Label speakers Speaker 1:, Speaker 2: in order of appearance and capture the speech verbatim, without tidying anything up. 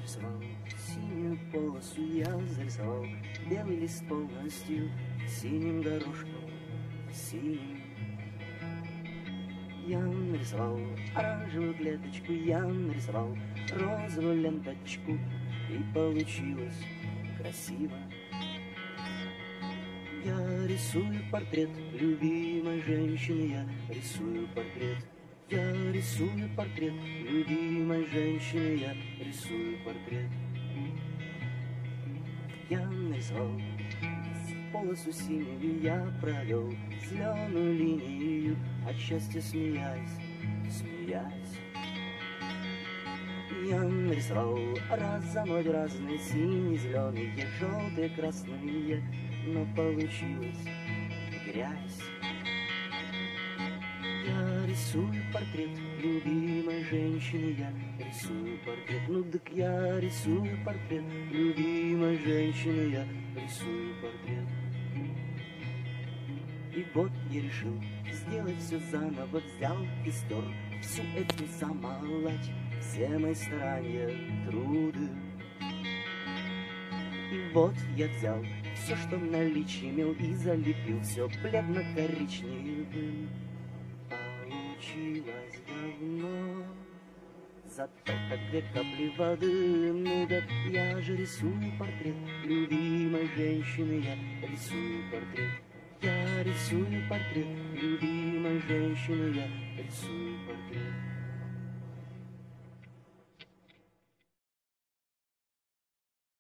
Speaker 1: нарисовал синюю полосу, я зарисовал белый лист полностью синим дорожком, синим. Я нарисовал оранжевую клеточку, я нарисовал розовую ленточку, и получилось красиво. Я рисую портрет любимой женщины, я рисую портрет. Я рисую портрет любимой женщины, я рисую портрет. Я нарисовал полосу синюю, я провел зеленую линию, от счастья смеясь, смеясь. Я нарисовал раз за мной разные синие, зеленые, желтые, красные, но получилась грязь. Я рисую портрет любимой женщины, я рисую портрет. Ну так я рисую портрет любимой женщины, я рисую портрет. И вот я решил сделать все заново, взял и стер всю эту замолоть, все мои старания, труды. И вот я взял все, что в наличии имел, и залепил все бледно-коричневым. Получилось говно, зато как две капли воды. Ну да я же рисую портрет любимой женщины, я рисую портрет. Я рисую портрет любимой женщины, я рисую портрет.